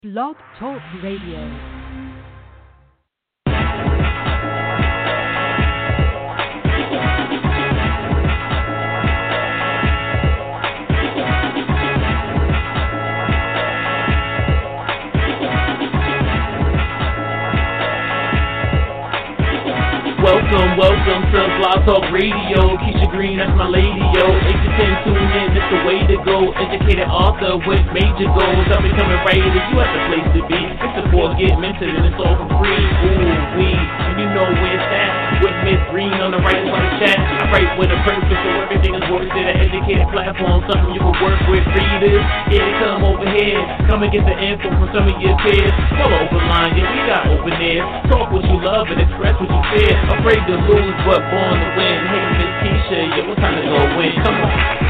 Blog Talk Radio. Welcome to Blog Talk Radio. Keisha Green, that's my lady, yo. If you can tune in, it's the way to go. Educated author with major goals. I'm becoming writer, you at the place to be. It's the board get mentored and it's all for free. Ooh, and you know where it's at. With Miss Green on the Writers on the Chat. I write with a purpose, so everything is worth it. An educated platform, something you can work with. Readers, yeah, come over here. Come and get the info from some of your peers. Call open line, yeah, we got open ears. Talk what you love and express what you fear. Afraid to lose, but born to win. Hey, Miss Keisha, yeah, what time to go win? Come on.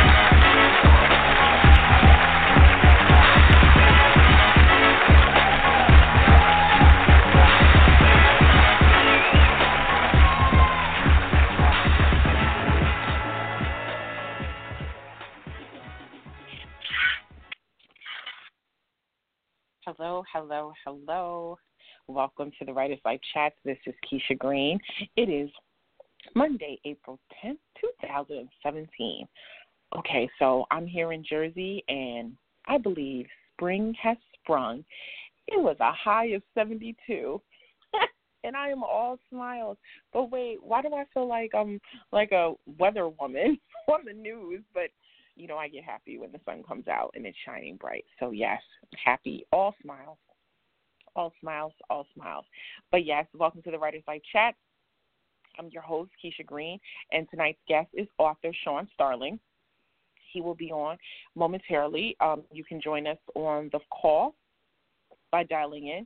Hello. Welcome to the Writers Life Chats. This is Keisha Green. It is Monday, April 10th, 2017. Okay, so I'm here in Jersey, and I believe spring has sprung. It was a high of 72, and I am all smiles. But wait, why do I feel like I'm like a weather woman on the news? But you know, I get happy when the sun comes out and it's shining bright. So, yes, happy, all smiles. All smiles. But, yes, welcome to the Writers Life Chat. I'm your host, Keisha Green, and tonight's guest is author Sean Starling. He will be on momentarily. You can join us on the call by dialing in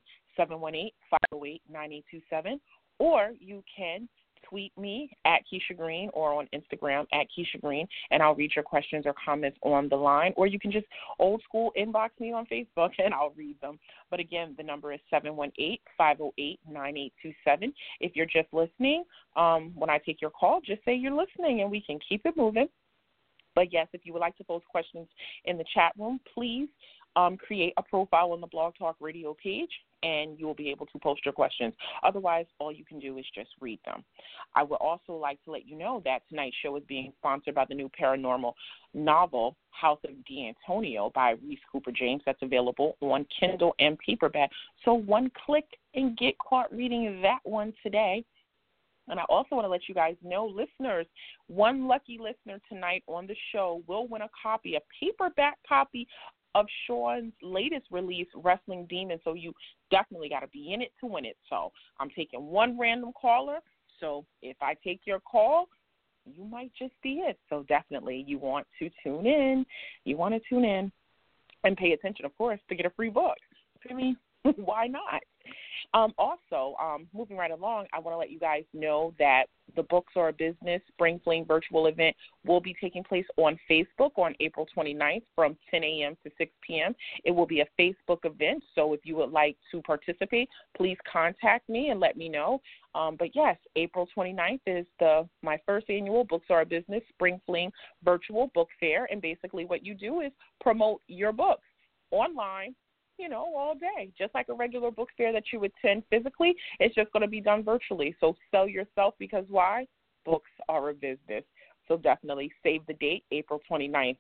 718-508-9827, or you can tweet me at Keisha Green or on Instagram at Keisha Green, and I'll read your questions or comments on the line. Or you can just old school inbox me on Facebook, and I'll read them. But again, the number is 718-508-9827. If you're just listening, when I take your call, just say you're listening, and we can keep it moving. But, yes, if you would like to post questions in the chat room, please create a profile on the Blog Talk Radio page, and you will be able to post your questions. Otherwise, all you can do is just read them. I would also like to let you know that tonight's show is being sponsored by the new paranormal novel, House of D'Antonio by Reese Cooper James. That's available on Kindle and paperback. So one click and get caught reading that one today. And I also want to let you guys know, listeners, one lucky listener tonight on the show will win a paperback copy of Sean's latest release, Wrestling Demon. So you definitely got to be in it to win it. So I'm taking one random caller. So if I take your call, you might just be it. So definitely you want to tune in. You want to tune in and pay attention, of course, to get a free book. I mean, why not? Also, moving right along, I want to let you guys know that the Books Are a Business Spring Fling virtual event will be taking place on Facebook on April 29th from 10 a.m. to 6 p.m. It will be a Facebook event, so if you would like to participate, please contact me and let me know. But, yes, April 29th is my first annual Books Are a Business Spring Fling virtual book fair, and basically what you do is promote your books online, you know, all day, just like a regular book fair that you would attend physically. It's just going to be done virtually. So sell yourself, because why? Books are a business. So definitely save the date, April 29th,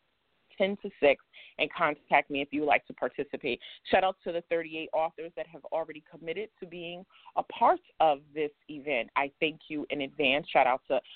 10 to 6, and contact me if you would like to participate. Shout out to the 38 authors that have already committed to being a part of this event. I thank you in advance. Shout out to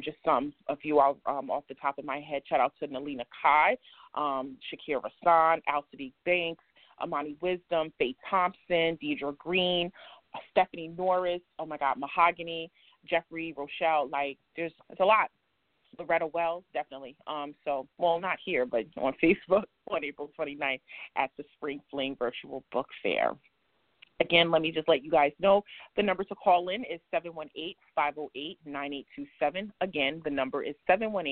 a few off the top of my head. Shout out to Nalina Kai, Shakira Rassan, Alcides Banks, Amani Wisdom, Faye Thompson, Deidre Green, Stephanie Norris, oh my God, Mahogany, Jeffrey Rochelle, it's a lot. Loretta Wells, definitely. Not here, but on Facebook on April 29th at the Spring Fling Virtual Book Fair. Again, let me just let you guys know the number to call in is 718-508-9827. Again, the number is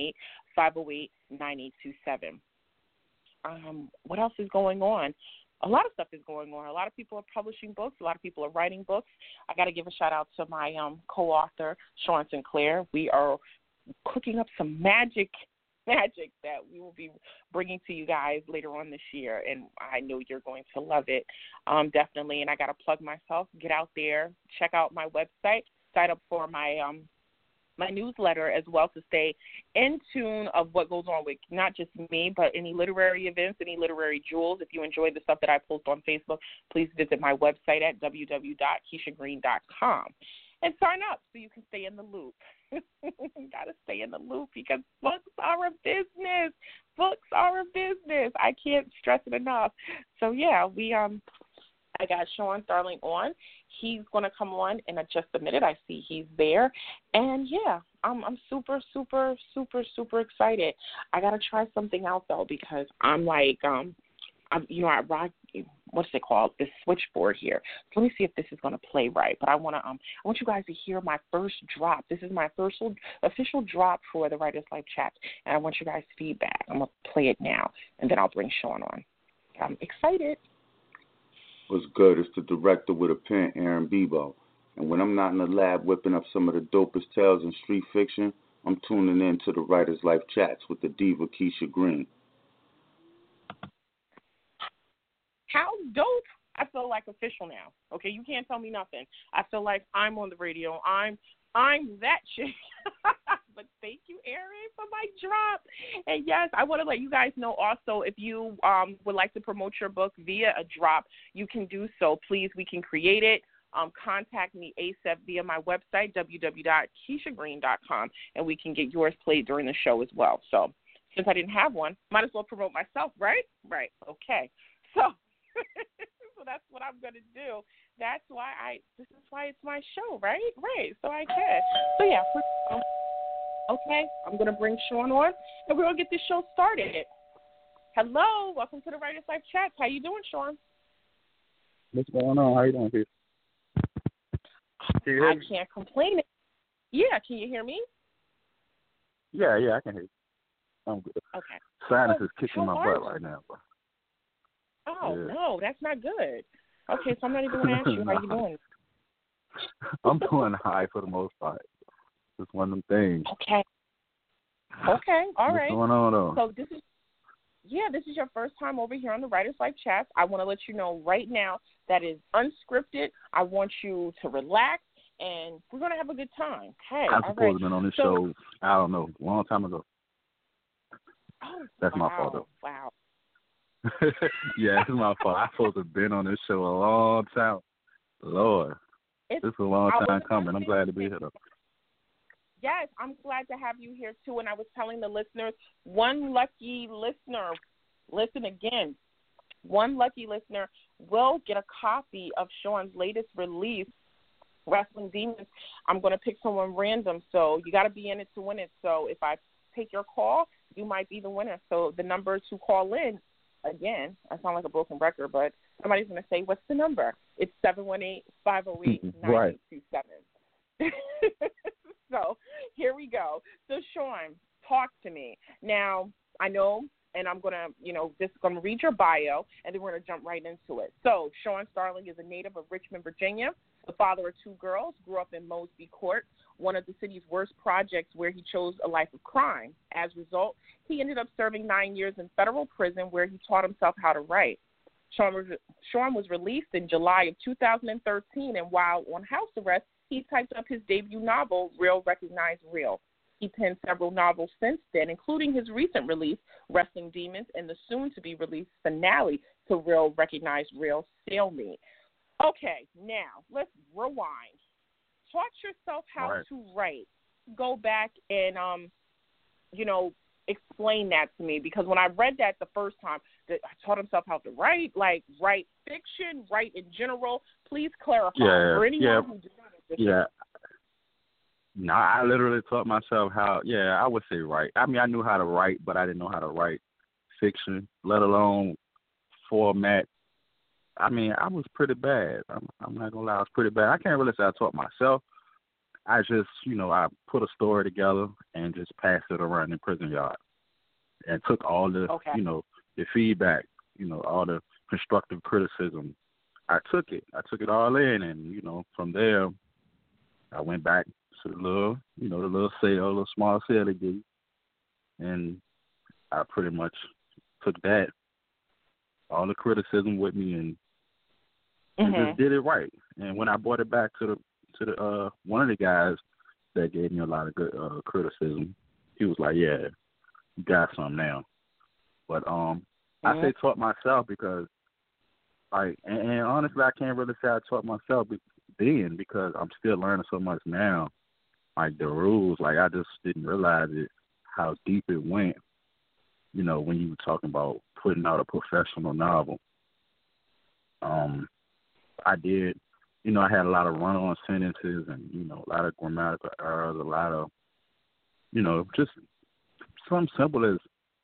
718-508-9827. What else is going on? A lot of stuff is going on. A lot of people are publishing books. A lot of people are writing books. I got to give a shout-out to my co-author, Sean Sinclair. We are cooking up some magic magic that we will be bringing to you guys later on this year, and I know you're going to love it, definitely. And I got to plug myself. Get out there, check out my website, sign up for my my newsletter as well to stay in tune of what goes on with not just me, but any literary events, any literary jewels. If you enjoy the stuff that I post on Facebook, please visit my website at www.keishagreen.com and sign up so you can stay in the loop. Got to stay in the loop because books are a business. Books are a business. I can't stress it enough. So, yeah, I got Sean Starling on. He's going to come on in just a minute. I see he's there. And, yeah, I'm super, super, super, super excited. I got to try something out, though, because I'm like, I rock, what's it called, this switchboard here. So let me see if this is going to play right. But I want you guys to hear my first drop. This is my first official drop for the Writer's Life Chat. And I want you guys' feedback. I'm going to play it now, and then I'll bring Sean on. I'm excited. What's good? It's the director with a pen, Aaron Bebo. And when I'm not in the lab whipping up some of the dopest tales in street fiction, I'm tuning in to the Writer's Life Chats with the diva Keisha Green. How dope. I feel like official now. Okay, you can't tell me nothing. I feel like I'm on the radio. I'm that chick. But thank you, Aaron, for my drop. And, yes, I want to let you guys know also if you would like to promote your book via a drop, you can do so. Please, we can create it. Contact me ASAP via my website, www.keishagreen.com, and we can get yours played during the show as well. So since I didn't have one, might as well promote myself, right? Right. Okay. So so that's what I'm going to do. This is why it's my show, right? Right. So I can. So, yeah. Okay. I'm going to bring Sean on, and we're going to get this show started. Hello. Welcome to the Writer's Life Chats. How you doing, Sean? What's going on? How you doing, Peter? Can you hear me? I can't complain. Yeah. Can you hear me? Yeah, I can hear you. I'm good. Okay. Sinus is kicking my butt right now, bro. Oh, yeah. No, that's not good. Okay, so I'm not even going to ask you how you doing. I'm doing high for the most part. It's one of them things. Okay, all right. What's going on, though? So this is your first time over here on the Writer's Life Chats. I want to let you know right now that is unscripted. I want you to relax, and we're going to have a good time. Okay, I'm supposed to have been on this show, I don't know, a long time ago. Oh, that's my fault, though. Wow. Yeah, it's my fault. I'm supposed to have been on this show a long time. Lord, this is a long time coming. I'm glad to be here, though. Yes, I'm glad to have you here, too. And I was telling the listeners, one lucky listener, listen again, one lucky listener will get a copy of Sean's latest release, Wrestling Demons. I'm going to pick someone random, so you got to be in it to win it. So if I take your call, you might be the winner. So the number to call in, again, I sound like a broken record, but somebody's going to say, what's the number? It's 718-508-9827. Right. So here we go. So, Sean, talk to me. Now, I know, and I'm going to, just going to read your bio, and then we're going to jump right into it. So, Sean Starling is a native of Richmond, Virginia, the father of two girls, grew up in Mosby Court, one of the city's worst projects where he chose a life of crime. As a result, he ended up serving 9 years in federal prison where he taught himself how to write. Sean was released in July of 2013, and while on house arrest, he typed up his debut novel, Real Recognize Real. He penned several novels since then, including his recent release, Wrestling Demons, and the soon-to-be-released finale to Real Recognize Real, Stalemate. Okay, now, let's rewind. Taught yourself how to write. Go back and, explain that to me, because when I read that the first time, I taught himself how to write, like write fiction, write in general. Please clarify for anyone who does not understand. Yeah. No, I literally taught myself how, I would say write. I mean, I knew how to write, but I didn't know how to write fiction, let alone format. I mean, I was pretty bad. I'm not going to lie, I was pretty bad. I can't really say I taught myself. I just, I put a story together and just passed it around the prison yard and took all the, the feedback, all the constructive criticism. I took it all in, and, from there, I went back to the little, the little small cell they gave, and I pretty much took that, all the criticism with me, and just did it right. And when I brought it back to the one of the guys that gave me a lot of good criticism, he was like, "Yeah, you got some now." But I say taught myself because, like, and honestly, I can't really say I taught myself then because I'm still learning so much now. Like the rules, like I just didn't realize it how deep it went. You know, when you were talking about putting out a professional novel. I did, you know, I had a lot of run-on sentences and, you know, a lot of grammatical errors, a lot of, you know, just something simple as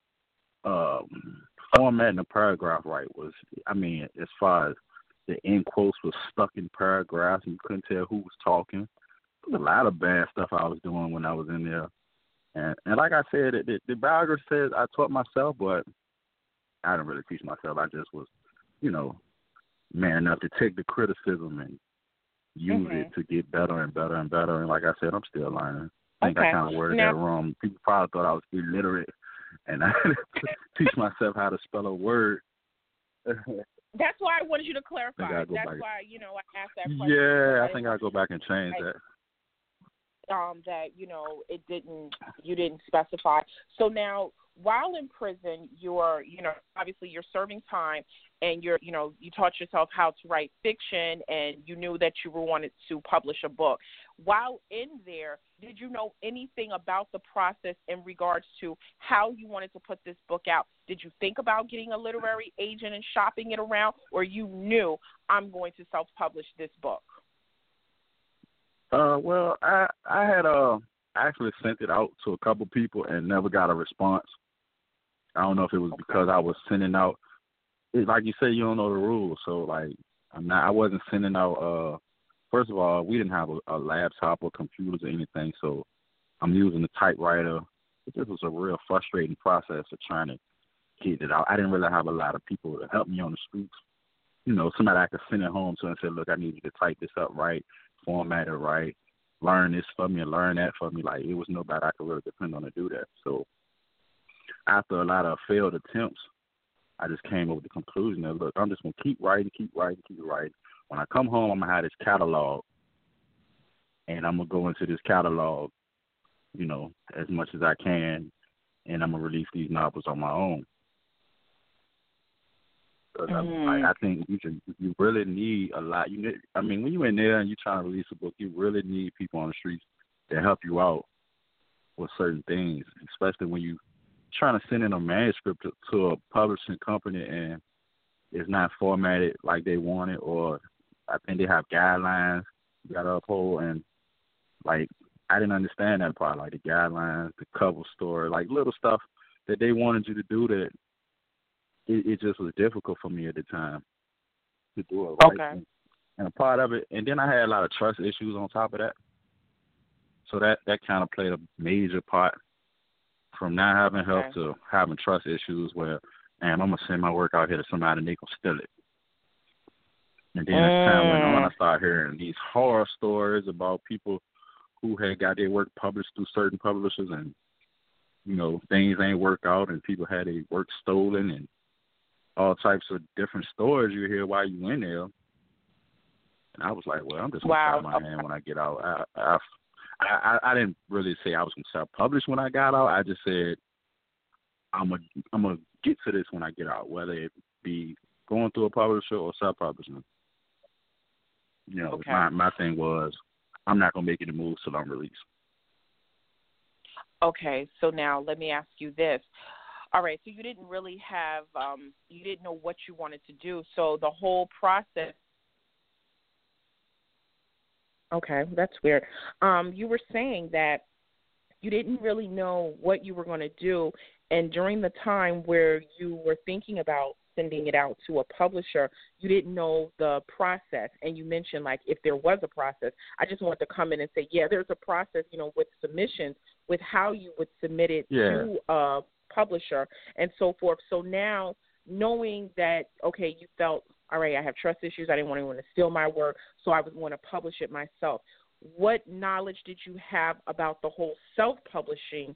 formatting a paragraph right was, I mean, as far as the end quotes was stuck in paragraphs and you couldn't tell who was talking. There was a lot of bad stuff I was doing when I was in there. And like I said, the biographer says I taught myself, but I didn't really teach myself. I just was, you know, man enough to take the criticism and use it to get better and better and better. And like I said, I'm still learning. I think I kind of worded that wrong. People probably thought I was illiterate, and I had to teach myself how to spell a word. That's why I wanted you to clarify. That's why, you know, I asked that question. Yeah, I think I'll go back and change that. That, you know, you didn't specify. So now, while in prison, you're, you know, obviously you're serving time, and you taught yourself how to write fiction, and you knew that you wanted to publish a book. While in there, did you know anything about the process in regards to how you wanted to put this book out? Did you think about getting a literary agent and shopping it around, or you knew I'm going to self-publish this book? Well, I had actually sent it out to a couple people and never got a response. I don't know if it was because I was sending out, like you say, you don't know the rules. So like, I wasn't sending out. First of all, we didn't have a laptop or computers or anything, so I'm using a typewriter. This was a real frustrating process of trying to get it out. I didn't really have a lot of people to help me on the streets. You know, somebody I could send it home to and say, look, I need you to type this up right, format it right, learn this for me and learn that for me. Like, it was nobody I could really depend on to do that. So after a lot of failed attempts, I just came up with the conclusion that, look, I'm just going to keep writing. When I come home, I'm going to have this catalog, and I'm going to go into this catalog, you know, as much as I can, and I'm going to release these novels on my own. I think you really need a lot. When you're in there and you're trying to release a book, you really need people on the streets to help you out with certain things, especially when you're trying to send in a manuscript to a publishing company and it's not formatted like they want it, or I think they have guidelines you got to uphold. And, like, I didn't understand that part, like the guidelines, the cover story, like little stuff that they wanted you to do that it just was difficult for me at the time to do it right. Okay. And a part of it, and then I had a lot of trust issues on top of that. So that kind of played a major part from not having help to having trust issues where, I'm going to send my work out here to somebody and they going to steal it. And then as time went on, I started hearing these horror stories about people who had got their work published through certain publishers and, you know, things ain't work out and people had their work stolen and all types of different stories you hear while you in there. And I was like, well, I'm just going to try my hand when I get out. I didn't really say I was going to self-publish when I got out. I just said I'm gonna get to this when I get out, whether it be going through a publisher or self-publishing. You know, my thing was I'm not going to make any moves till I'm released. Okay, so now let me ask you this. All right, so you didn't really have, you didn't know what you wanted to do. So the whole process. Okay, that's weird. You were saying that you didn't really know what you were going to do, and during the time where you were thinking about sending it out to a publisher, you didn't know the process. And you mentioned, like, if there was a process. I just wanted to come in and say, yeah, there's a process, you know, with submissions, with how you would submit it to a publisher and so forth. So now knowing that, okay, you felt, all right, I have trust issues, I didn't want anyone to steal my work, so I would want to publish it myself. What knowledge did you have about the whole self-publishing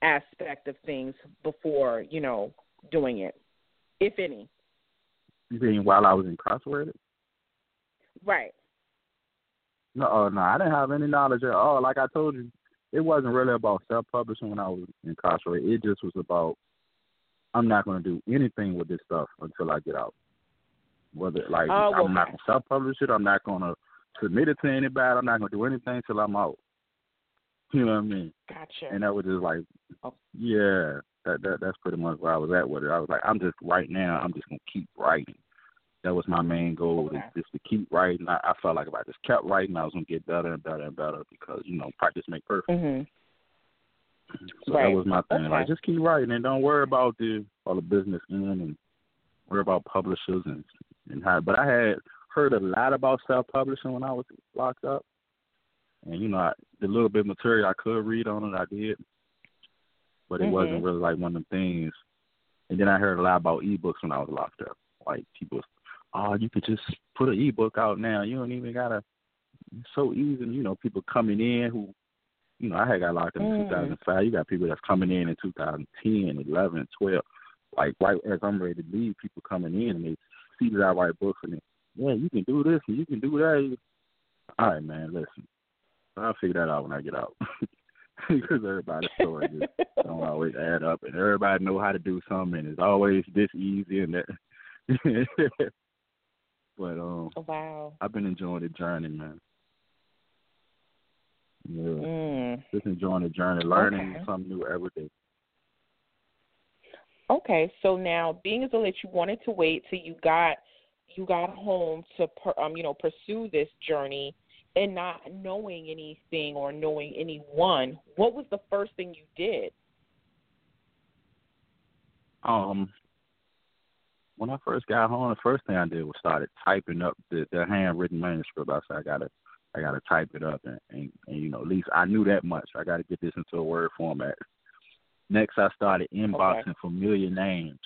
aspect of things before, doing it, if any? You mean while I was incarcerated? Right. No, I didn't have any knowledge at all. Like I told you, it wasn't really about self-publishing when I was incarcerated. It just was about, I'm not going to do anything with this stuff until I get out. Whether, I'm not going to self-publish it, I'm not going to submit it to anybody, I'm not going to do anything till I'm out. You know what I mean? Gotcha. And that was just like, yeah, that's pretty much where I was at with it. I was like, I'm just going to keep writing. That was my main goal, just to keep writing. I felt like if I just kept writing, I was going to get better and better and better because, practice makes perfect. Mm-hmm. So that was my thing. Like, just keep writing and don't worry about all the business and worry about publishers and how. But I had heard a lot about self-publishing when I was locked up. And, the little bit of material I could read on it, I did. But it wasn't really like one of them things. And then I heard a lot about ebooks when I was locked up. Like, people, you could just put an ebook out now. You don't even got to, it's so easy. People coming in who, I had got locked up in 2005. You got people that's coming in 2010, 11, 12. Like, right as I'm ready to leave, people coming in and they see that I write books and you can do this and you can do that. All right, man, listen. I'll figure that out when I get out. Because everybody's story just don't always add up, and everybody know how to do something, and it's always this easy and that. But wow, I've been enjoying the journey, man. Yeah, just enjoying the journey, learning something new every day. Okay, so now being as though that you wanted to wait till you got home to pursue this journey. And not knowing anything or knowing anyone, what was the first thing you did? When I first got home, the first thing I did was started typing up the handwritten manuscript. I said I gotta type it up and at least I knew that much. I got to get this into a Word format. Next, I started inboxing familiar names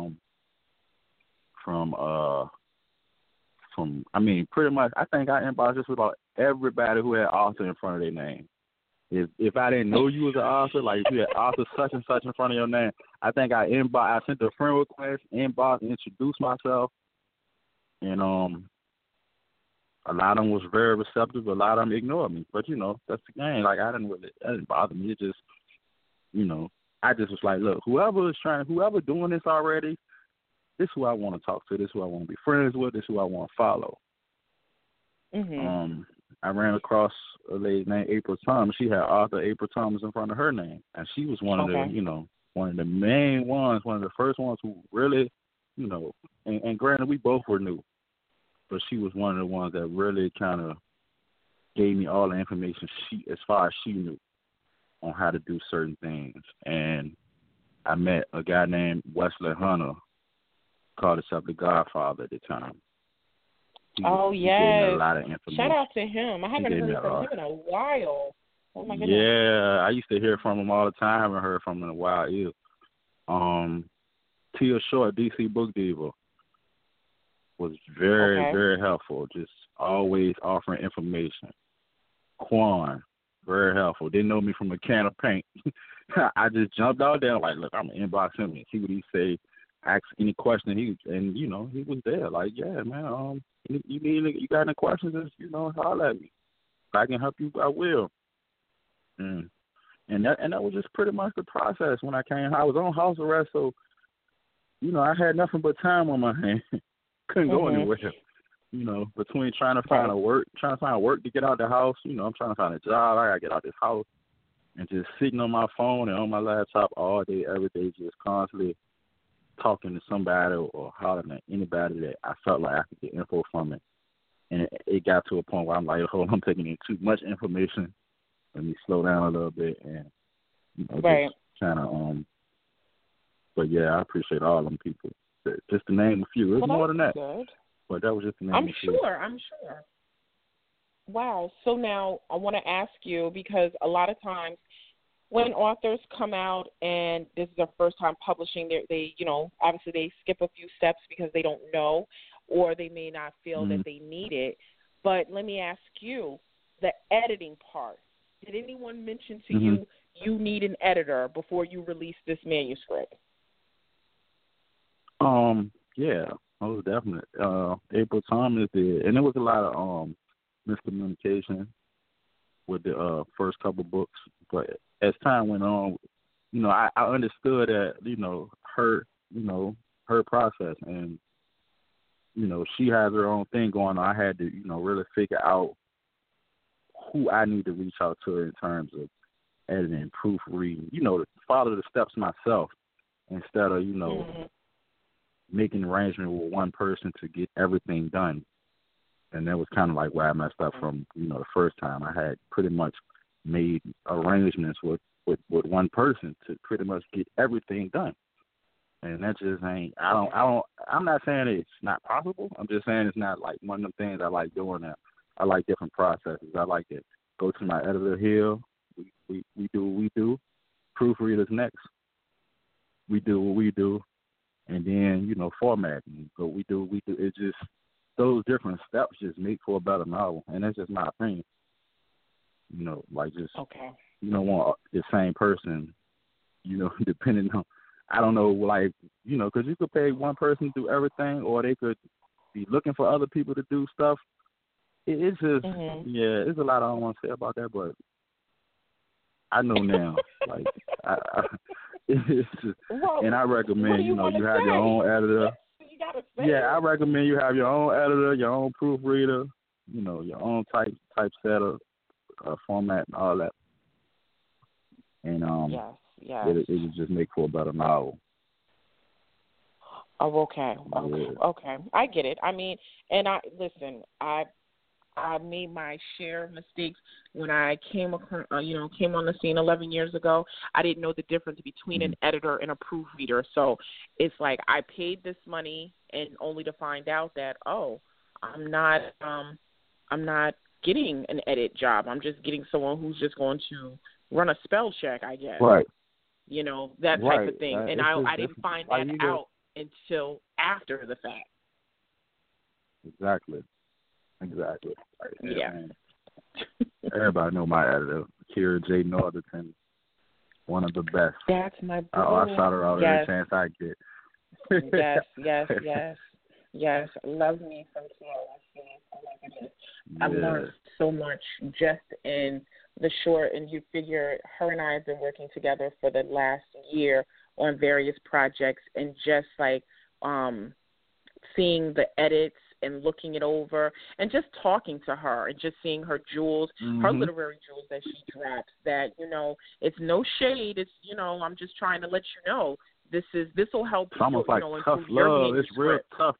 pretty much, I think I inboxed just about everybody who had author in front of their name. If I didn't know you was an author, like if you had author such and such in front of your name, I think I sent a friend request, inboxed, introduced myself, and a lot of them was very receptive. A lot of them ignored me, but that's the game. Like that didn't bother me. It just, I just was like, look, whoever doing this already, this is who I want to talk to. This is who I want to be friends with. This is who I want to follow. I ran across a lady named April Thomas. She had author April Thomas in front of her name, and she was one of the, one of the main ones, one of the first ones who really, and granted we both were new, but she was one of the ones that really kind of gave me all the information as far as she knew on how to do certain things. And I met a guy named Wesley Hunter, called himself the Godfather at the time. He gave me a lot of information. Shout out to him. I haven't heard from him in a while. Oh my goodness. Yeah, I used to hear from him all the time. I haven't heard from him in a while either. Tia Short, DC Book Diva, was very, very helpful. Just always offering information. Quan, very helpful. Didn't know me from a can of paint. I just jumped out there like, look, I'm gonna inbox him and see what he say. Ask any question. He was there. Like, yeah, man. You got any questions? Just holler at me. If I can help you, I will. And that was just pretty much the process when I came. I was on house arrest, so I had nothing but time on my hands. Couldn't go anywhere. Between trying to find work to get out the house. I'm trying to find a job. I gotta get out this house, and just sitting on my phone and on my laptop all day, every day, just constantly talking to somebody or hollering at anybody that I felt like I could get info from it. And it got to a point where I'm like, hold on, I'm taking in too much information. Let me slow down a little bit and just kind of but yeah, I appreciate all them people. Just to name a few. There's more than that. Good. But that was just the name of a few. I'm sure. Wow. So now I want to ask you, because a lot of times when authors come out and this is their first time publishing, they obviously they skip a few steps because they don't know, or they may not feel that they need it. But let me ask you, the editing part. Did anyone mention to you you need an editor before you release this manuscript? Yeah, most definitely. April Thomas did, and there was a lot of miscommunication with the first couple books, but as time went on, I understood that, her process, and she has her own thing going on. I had to, really figure out who I need to reach out to in terms of editing, proofreading, follow the steps myself instead of, making arrangements with one person to get everything done. And that was kind of like where I messed up from, the first time. I had pretty much made arrangements with one person to pretty much get everything done. And that just ain't, I'm not saying it's not possible. I'm just saying it's not like one of the things I like doing that. I like different processes. I like to go to my editor here. We do what we do. Proofreaders next. We do what we do. And then, formatting. So we do. It's just those different steps just make for a better novel. And that's just my opinion. Okay. You don't want the same person, depending on, I don't know, because you could pay one person to do everything, or they could be looking for other people to do stuff. It's just, it's a lot I don't want to say about that, but I know now. It's just, and I recommend, you have your own editor. You gotta say I recommend you have your own editor, your own proofreader, your own typesetter, format, and all that. And yes. It would just make for a better novel. Oh, okay. I get it. I mean, and I made my share of mistakes when I came on the scene 11 years ago. I didn't know the difference between an editor and a proofreader. So it's like I paid this money and only to find out that, I'm not getting an edit job. I'm just getting someone who's just going to run a spell check, I guess. Right. That type of thing. And I didn't find that out until after the fact. Exactly. Yeah. Everybody know my editor, Kira J. Northerton, one of the best. That's my boo. I shout her out every chance I get. Yes. Love me some Kira. Oh my goodness. I've learned so much just in the short, and you figure her and I have been working together for the last year on various projects, and just seeing the edits and looking it over and just talking to her and just seeing her jewels, her literary jewels that she drops, that, it's no shade. It's, I'm just trying to let you know this will help it's almost like tough love. It's real tough.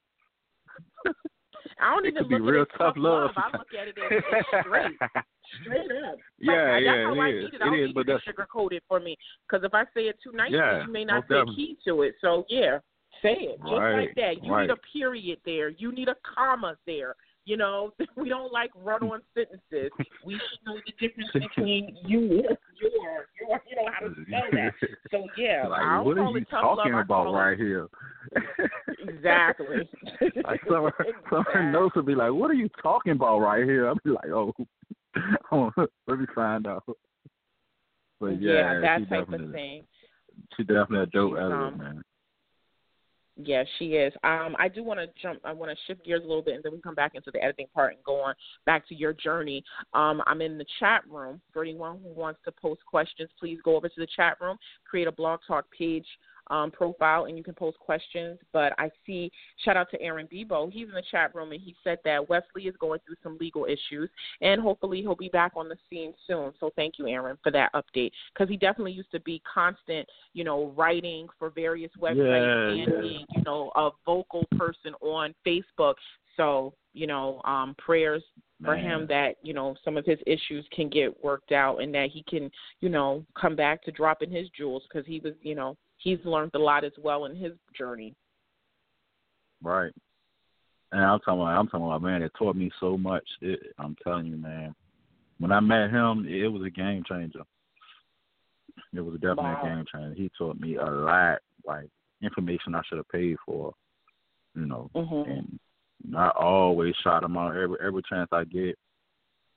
I don't even look at it as tough love. I look at it as straight up. Yeah, that's how I it need is. it. I don't need but to sugarcoat it for me, because if I say it too nicely, you may not take heed to it. So, say it just like that. You need a period there. You need a comma there. We don't like run-on sentences. We should know the difference between you, your, how to spell that. So, I what don't are call you it tough talking love. about right here? Exactly. Some notes would be like, what are you talking about right here? I'll be like, let me find out. But that type of thing. She definitely a dope editor, man. Yeah, she is. I do want to I want to shift gears a little bit, and then we come back into the editing part and go on back to your journey. I'm in the chat room. For anyone who wants to post questions, please go over to the chat room, create a Blog Talk page profile, and you can post questions. But I see, shout out to Aaron Bebo. He's in the chat room, and he said that Wesley is going through some legal issues, and hopefully he'll be back on the scene soon. So thank you, Aaron, for that update, because he definitely used to be constant, writing for various websites and being, a vocal person on Facebook. So, prayers for him that, some of his issues can get worked out, and that he can, come back to dropping his jewels, because he was, he's learned a lot as well in his journey. Right. And I'm talking about, man, it taught me so much. I'm telling you, man. When I met him, it was a game changer. It was definitely a game changer. He taught me a lot, like information I should have paid for, and I always shot him out every chance I get.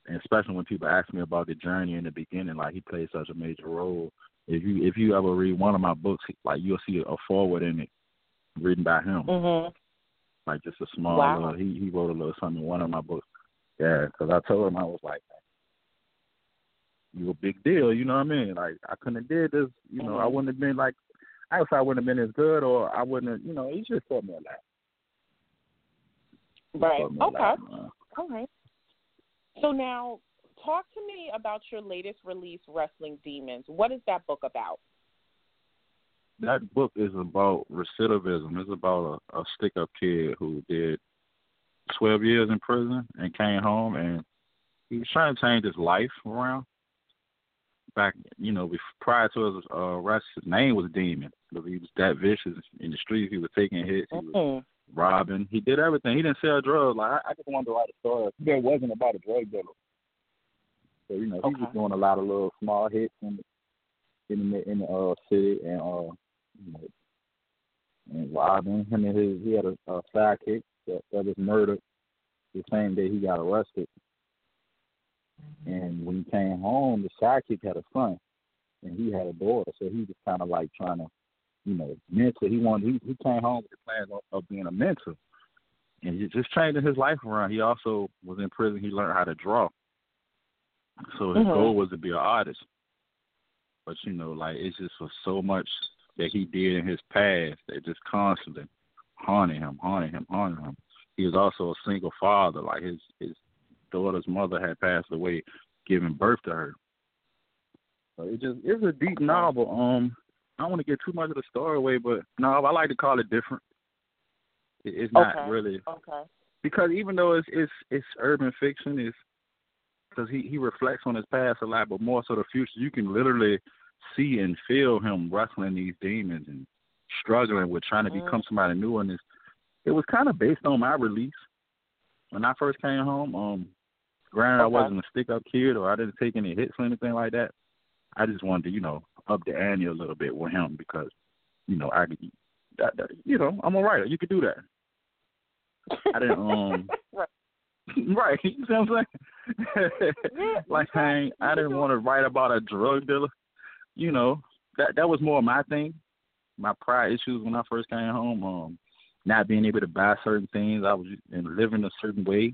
And especially when people ask me about the journey in the beginning, like he played such a major role. If you ever read one of my books, like you'll see a foreword in it written by him. Mhm. Like just a small Wow. little, he wrote a little something in one of my books. Yeah, because I told him, I was like, you a big deal, you know what I mean? Like I couldn't have did this, you know, I wouldn't have been like, I would say I wouldn't have been as good, or I wouldn't have, you know, he just taught me a lot. Right. Taught me a Okay. lot, All right. So now, talk to me about your latest release, Wrestling Demons. What is that book about? That book is about recidivism. It's about a stick-up kid who did 12 years in prison and came home, and he was trying to change his life around. Back, you know, prior to his arrest, his name was Demon because he was that vicious in the streets. He was taking hits, he was robbing, he did everything. He didn't sell drugs. Like I just wanted to write a story that wasn't about a drug dealer. So you know, he was doing a lot of little small hits in the city, and you know, and robbing. Him and he had a sidekick that was murdered the same day he got arrested. And when he came home, the sidekick had a son, and he had a daughter. So he was kind of like trying to, you know, mentor. He came home with the plans of being a mentor, and he just changing his life around. He also was in prison. He learned how to draw. So his goal was to be an artist. But you know, like it just was so much that he did in his past that just constantly haunting him. He was also a single father. Like his daughter's mother had passed away giving birth to her. So it's a deep novel. I don't want to get too much of the story away, but no, I like to call it different. It's not really because even though it's urban fiction, it's because he reflects on his past a lot, but more so the future. You can literally see and feel him wrestling these demons and struggling with trying to become somebody new. And it was kind of based on my release when I first came home. Granted, I wasn't a stick-up kid, or I didn't take any hits or anything like that. I just wanted to, you know, up the ante a little bit with him because, you know, I'm a writer. You could do that. I didn't, right. You see what I'm saying? Like, I didn't want to write about a drug dealer. You know, that was more my thing. My pride issues when I first came home. Not being able to buy certain things. I was living a certain way.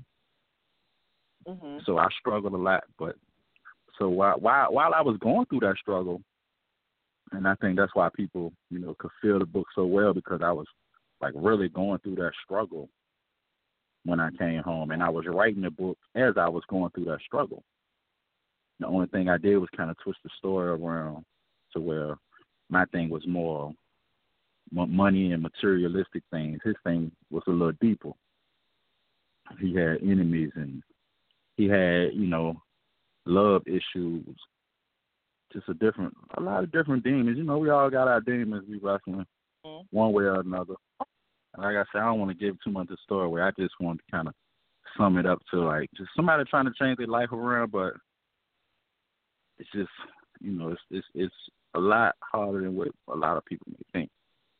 So I struggled a lot. But so while I was going through that struggle, and I think that's why people, you know, could feel the book so well, because I was like really going through that struggle when I came home, and I was writing the book as I was going through that struggle. The only thing I did was kind of twist the story around to where my thing was more money and materialistic things. His thing was a little deeper. He had enemies, and he had, you know, love issues. Just a lot of different demons. You know, we all got our demons we wrestling one way or another. And like I said, I don't want to give too much of the story away. I just want to kind of sum it up to like just somebody trying to change their life around, but it's just, you know, it's a lot harder than what a lot of people may think.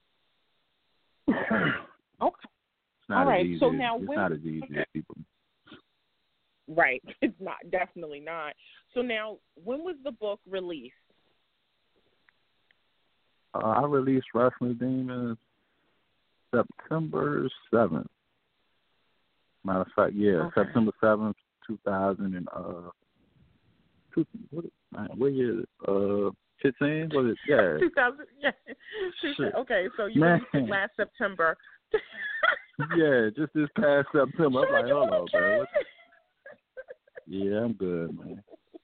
Okay. It's not all right. Easy So now, it's not as easy as people. Right. It's not. Definitely not. So now, when was the book released? I released Wrestling Demons September 7th. Matter of fact, September 7th, 2000 and what year is it? 15? Was it? Yeah. 2000. Yeah. Okay, so you released it last September. Yeah, just this past September. I'm like, hold on, man. Yeah, I'm good, man.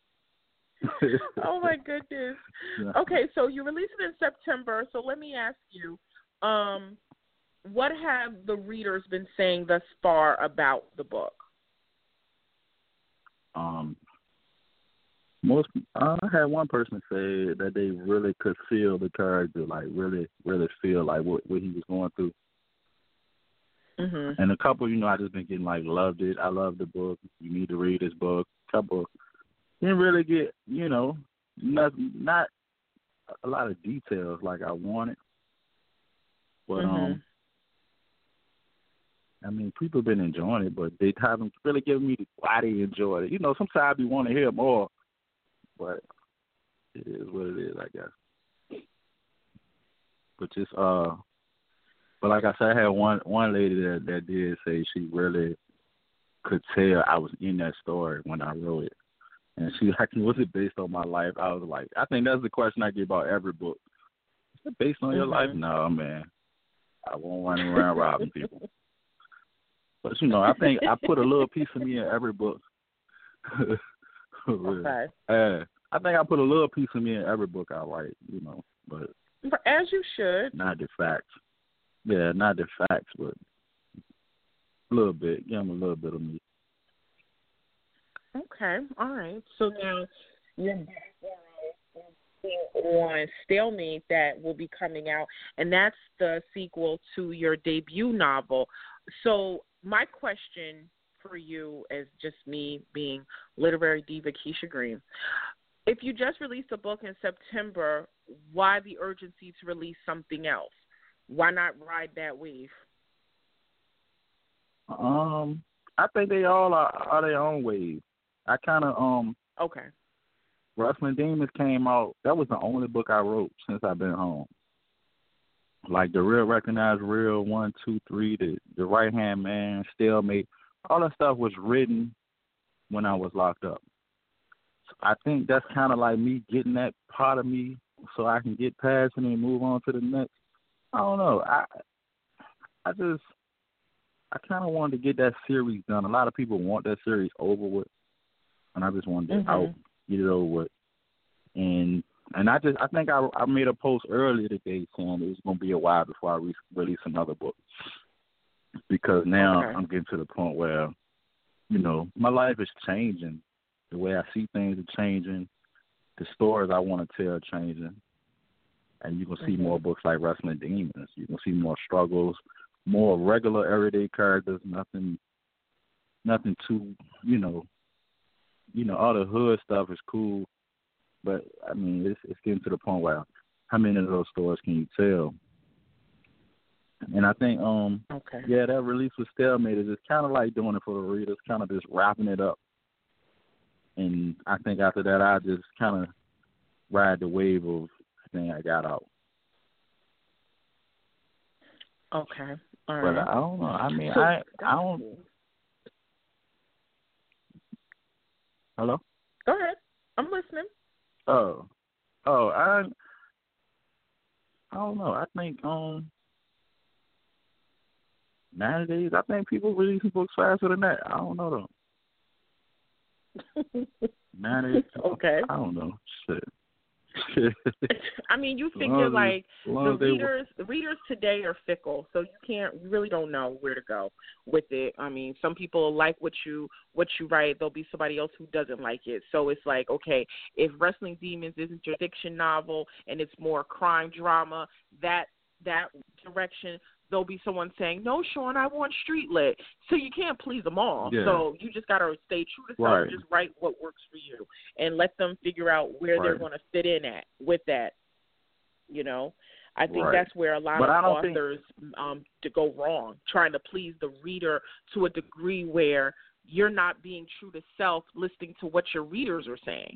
Oh my goodness. Okay, so you released it in September. So let me ask you, what have the readers been saying thus far about the book? I had one person say that they really could feel the character, like really, really feel like what he was going through. And a couple, you know, I just been getting like, loved it. I love the book. You need to read this book. Couple didn't really get, you know, not a lot of details like I wanted. But I mean, people have been enjoying it, but they haven't really given me why they enjoyed it. You know, sometimes you want to hear more, but it is what it is, I guess. But just but like I said, I had one lady that did say she really could tell I was in that story when I wrote it, and she like, was it based on my life? I was like, I think that's the question I get about every book. Is it based on your life? No, man, I won't run around robbing people. But you know, I think I put a little piece of me in every book. Okay. I think I put a little piece of me in every book I write. You know, but as you should. Not the facts. Yeah, not the facts, but a little bit. Give them a little bit of me. Okay, all right. So now you're on Stalemate that will be coming out, and that's the sequel to your debut novel. So my question for you, as just me being literary diva Keisha Green, if you just released a book in September, why the urgency to release something else? Why not ride that wave? I think they all are their own wave. I kind of Okay. Rustling Demons came out. That was the only book I wrote since I've been home. Like the Real Recognize Real 1, 2, 3, the Right Hand Man, Stalemate, all that stuff was written when I was locked up. So I think that's kind of like me getting that part of me so I can get past it and move on to the next. I don't know. I kind of wanted to get that series done. A lot of people want that series over with, and I just wanted to get it over with. And I think I made a post earlier today saying it was going to be a while before I release another book, because now I'm getting to the point where, you know, my life is changing. The way I see things are changing. The stories I want to tell are changing. And you're going to see more books like Rustling Demons. You're going to see more struggles, more regular everyday characters, nothing too, you know, all the hood stuff is cool. But, I mean, it's getting to the point where how many of those stories can you tell? And I think, that release with Stalemate is just kind of like doing it for the readers, kind of just wrapping it up. And I think after that, I just kind of ride the wave of thing I got out. Okay. All right. But I don't know. I mean, so, I don't. Hello? Go ahead. I'm listening. I don't know. I think nowadays I think people releasing books faster than that. I don't know though. Nowadays, okay. I don't know. Shit. I mean, you figure like the readers today are fickle, so you really don't know where to go with it. I mean, some people like what you write. There'll be somebody else who doesn't like it. So it's like, okay, if Rustling Demons isn't your fiction novel and it's more crime drama, that direction, there'll be someone saying, no, Sean, I want street lit. So you can't please them all. Yeah. So you just got to stay true to self and just write what works for you and let them figure out where they're going to fit in at with that. You know, I think that's where a lot of authors to go wrong, trying to please the reader to a degree where you're not being true to self, listening to what your readers are saying.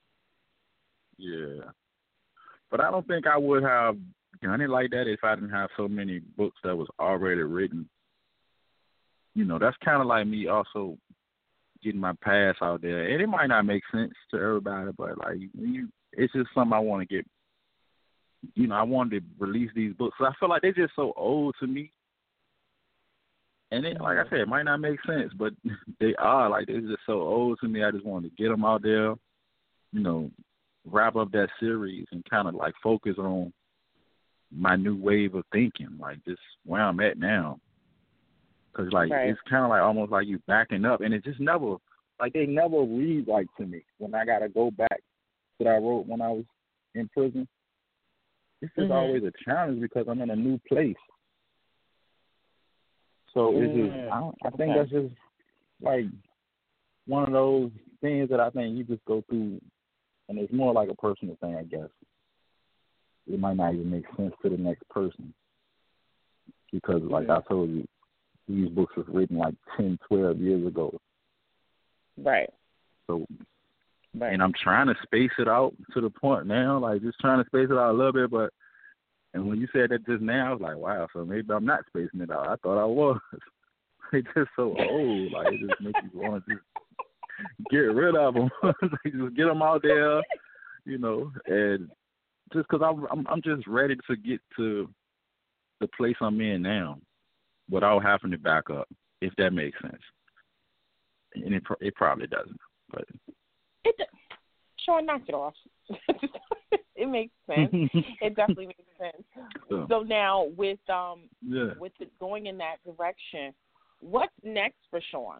Yeah. But I don't think I would have done it like that if I didn't have so many books that was already written. You know, that's kind of like me also getting my past out there. And it might not make sense to everybody, but like it's just something I want to get. You know, I wanted to release these books. So I feel like they're just so old to me. And then, like I said, it might not make sense, but they are. Like, they're just so old to me. I just wanted to get them out there, you know, wrap up that series and kind of like focus on my new wave of thinking, like just where I'm at now. Because, like, it's kind of like almost like you backing up, and it just never, like, they never read right to me when I got to go back to what I wrote when I was in prison. It's just always a challenge because I'm in a new place. So it's just, I think that's just, like, one of those things that I think you just go through, and it's more like a personal thing, I guess. It might not even make sense to the next person because, like I told you, these books was written like 10, 12 years ago. Right. So, right. And I'm trying to space it out to the point now, like just trying to space it out a little bit. But and when you said that just now, I was like, wow, so maybe I'm not spacing it out. I thought I was. It's just so old, like it just makes you want to just get rid of them, just get them out there, and just because I'm just ready to get to the place I'm in now without having to back up, if that makes sense. And it probably doesn't, but Sean, knock it off. It makes sense. It definitely makes sense. So now with it going in that direction, what's next for Sean?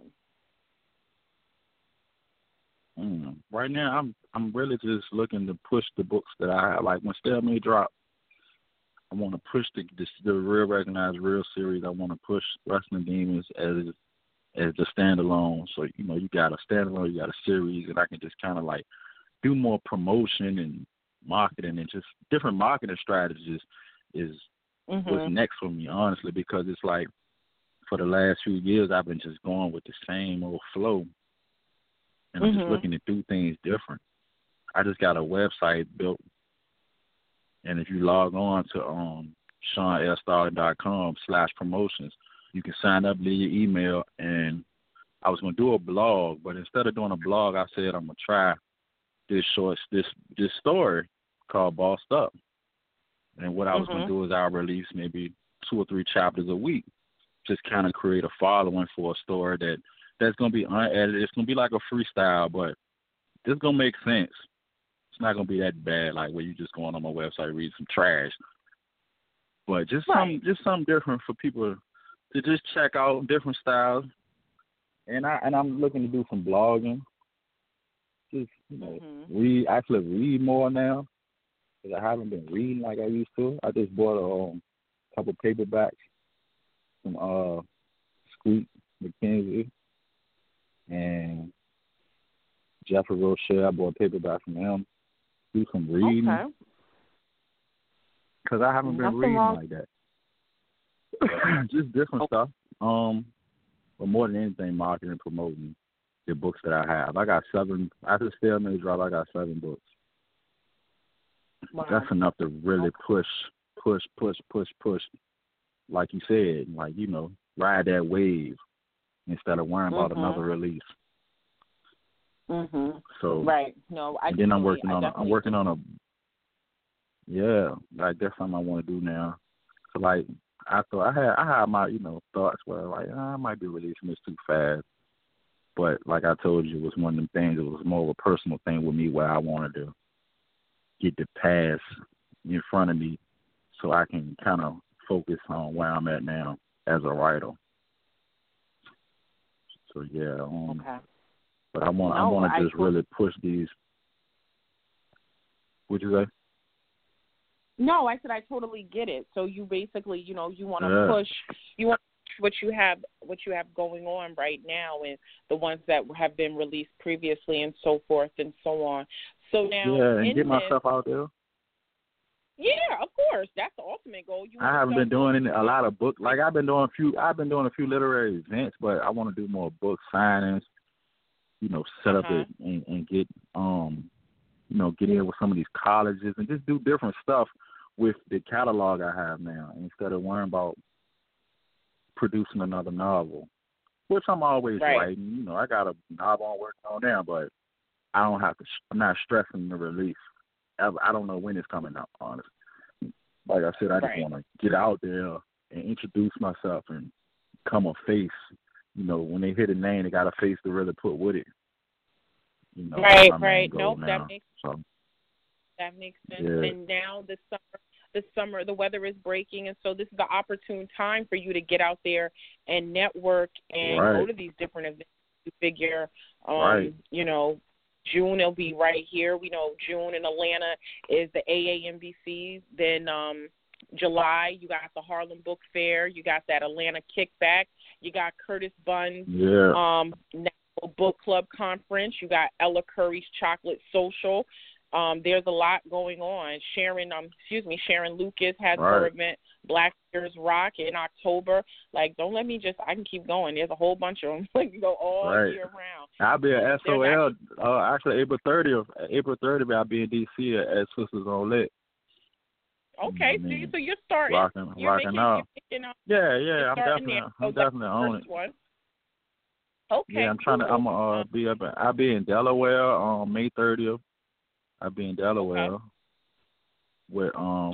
Right now, I'm really just looking to push the books that I have. Like when Stalemate drop, I want to push the Real Recognized Real series. I want to push Wrestling Demons as the standalone. So you got a standalone, you got a series, and I can just kind of like do more promotion and marketing and just different marketing strategies is what's next for me, honestly, because it's like for the last few years I've been just going with the same old flow. And I'm just looking to do things different. I just got a website built, and if you log on to SeanLStarling.com/promotions, you can sign up, leave your email, and I was going to do a blog, but instead of doing a blog, I said I'm going to try this story called Bossed Up. And what I was going to do is I'll release maybe 2 or 3 chapters a week, just kind of create a following for a story that's going to be unedited. It's going to be like a freestyle, but it's going to make sense. It's not going to be that bad, like where you just going on my website, read some trash. But just something different for people to just check out, different styles. And I'm looking to do some blogging. Just read more now, because I haven't been reading like I used to. I just bought a couple paperbacks from Squeak McKenzie and Jeffrey Rochelle. I bought a paperback from him. Do some reading. Okay. Because I haven't been reading like that. Just different stuff. But more than anything, marketing and promoting the books that I have. I got 7. After Stalemate drop, I got 7 books. Wow. That's enough to really push. Like you said, ride that wave instead of worrying about another release. So then I'm working on like that's something I want to do now. So like I thought I had my thoughts where like I might be releasing this too fast, but like I told you, it was one of them things. It was more of a personal thing with me where I wanted to get the past in front of me so I can kind of focus on where I'm at now as a writer. So but I want to just really push these. What'd you say? No, I said I totally get it. So you basically, you want to push, what you have going on right now, and the ones that have been released previously, and so forth and so on. So now, and get myself out there. Yeah, of course, that's the ultimate goal. I haven't been doing a lot of books. Like I've been doing a few literary events, but I want to do more book signings. Set up it and get get in with some of these colleges and just do different stuff with the catalog I have now instead of worrying about producing another novel, which I'm always writing. I got a novel I'm working on now, but I don't have to. I'm not stressing the release. I don't know when it's coming out, honestly. Like I said, I just want to get out there and introduce myself and become a face. When they hear the name, they got a face to really put with it. Right. Nope, that makes sense. Yeah. And now the summer, the weather is breaking, and so this is the opportune time for you to get out there and network and go to these different events. You figure, June will be right here. We know June in Atlanta is the AAMBC. Then July, you got the Harlem Book Fair. You got that Atlanta Kickback. You got Curtis Bunn's National Book Club Conference. You got Ella Curry's Chocolate Social. There's a lot going on. Sharon Lucas has Right. her event, Black Years Rock, in October. Like, don't let me I can keep going. There's a whole bunch of them. Like, go all Right. year round. I'll be at There's SOL. Actually, April 30th. I'll be in DC at Sisters on Lit. Okay, so you're starting. Rocking out. You're making, Yeah. I'm starting definitely on it. One. Okay. Yeah, I'll be in Delaware on May 30th. I'll be in Delaware with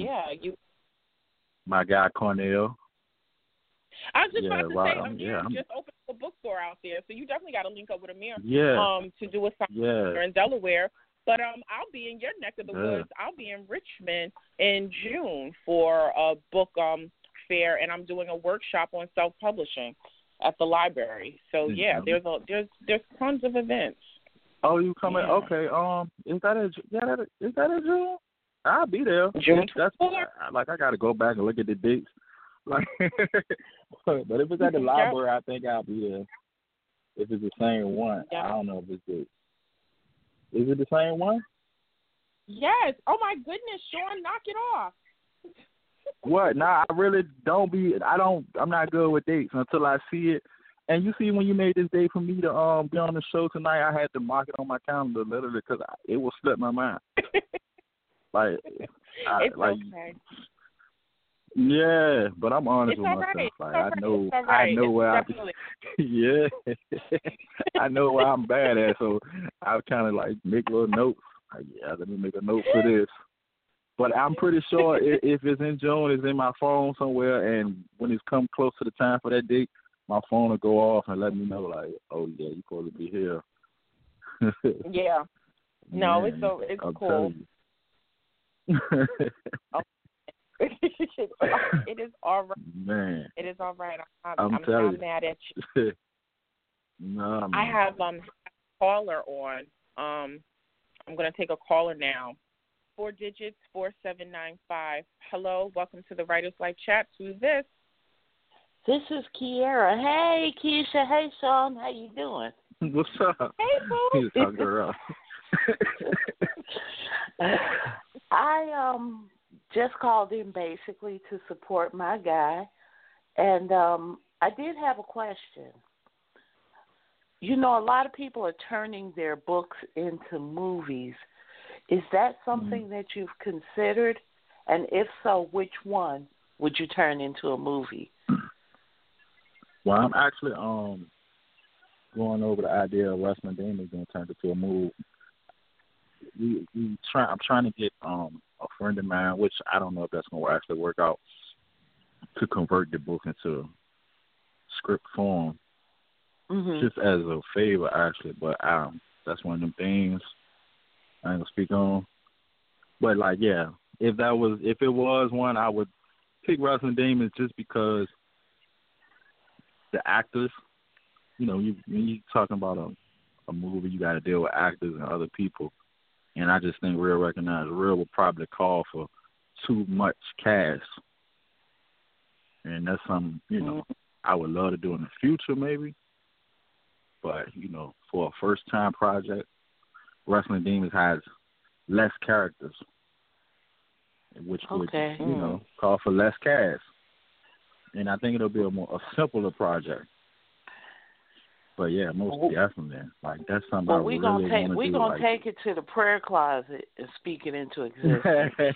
my guy Cornell. I was just about to say, I'm just opened a bookstore out there, so you definitely got to link up with Amir. Yeah. To do a signing in Delaware. But I'll be in your neck of the woods. I'll be in Richmond in June for a book fair, and I'm doing a workshop on self-publishing at the library. So there's tons of events. Oh, you coming? Yeah. Okay. Is that in June? I'll be there. June. That's like I got to go back and look at the dates. Like, but if it's at the library, I think I'll be there. If it's the same one, I don't know if it's the. Is it the same one? Yes. Oh my goodness, Sean, knock it off. What? Nah, I really don't be. I'm not good with dates until I see it. And you see, when you made this date for me to be on the show tonight, I had to mark it on my calendar literally because it will slip my mind. Like, it's okay. Yeah, but I'm honest with myself. Right. Like, I know where I yeah, I know where I'm bad at. So I kind of like make little notes. Like, let me make a note for this. But I'm pretty sure if it's in June, it's in my phone somewhere. And when it's come close to the time for that date, my phone will go off and let me know, like, oh yeah, you're supposed to be here. Yeah. No, Man, it's I'll cool. It is all right. Man. It is all right. I'm not mad at you. No, man. I have a caller on. I'm going to take a caller now. 4 digits, 4795. Hello, welcome to the Writer's Life Chat. Who's this? This is Kiera. Hey, Keisha. Hey, Sean. How you doing? What's up? Hey, boo. He's talking around. I just called in basically to support my guy, and I did have a question. You know, a lot of people are turning their books into movies. Is that something that you've considered? And if so, which one would you turn into a movie? Well, I'm actually going over the idea of Wrestling Demons being turned into a movie. I'm trying to get a friend of mine, which I don't know if that's going to actually work out, to convert the book into script form, just as a favor, actually. But that's one of them things I ain't gonna speak on. But like, yeah, if it was one, I would pick Wrestling Demons just because the actors. You know, when you talking about a movie, you got to deal with actors and other people. And I just think Real Recognize Real would probably call for too much cast. And that's something, I would love to do in the future maybe. But, for a first-time project, Wrestling Demons has less characters, which would, call for less cast. And I think it'll be a simpler project. But yeah, most definitely. Like that's something I really want to do. We're gonna take it to the prayer closet and speak it into existence.